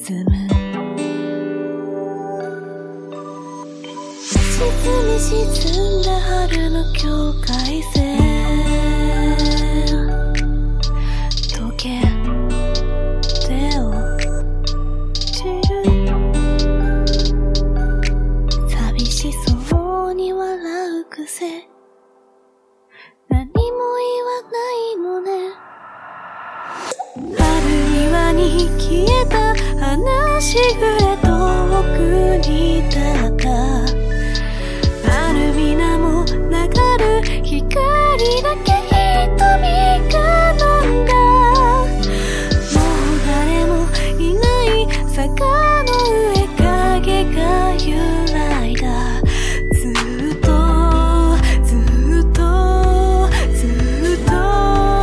沈む沈んだ春の境界線溶けて落ちる寂しそうに笑う癖何も言わないのね春庭に消えた花しぐれ遠くに立ったある水も流る光だけ瞳が飲んだもう誰もいない坂の上影が揺らいだずっとずっとずっと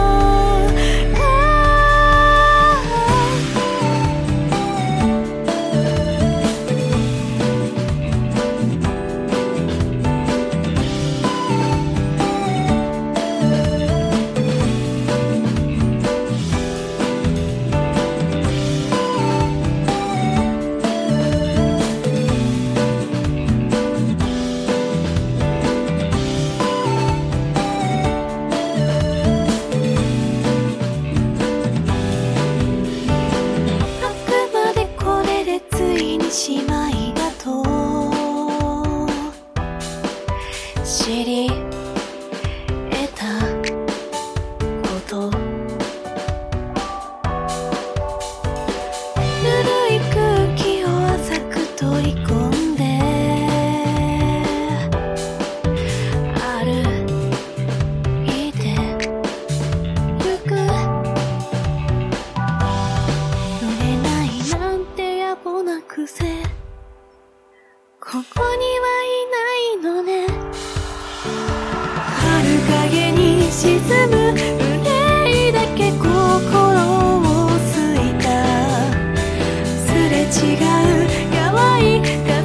しまいだと知り得たことぬるい空気を浅く取り込んで歩いてゆく乗れないなんて野暮な癖ここにはいないのね春影に沈む憂いだけ心をすいたすれ違う淡い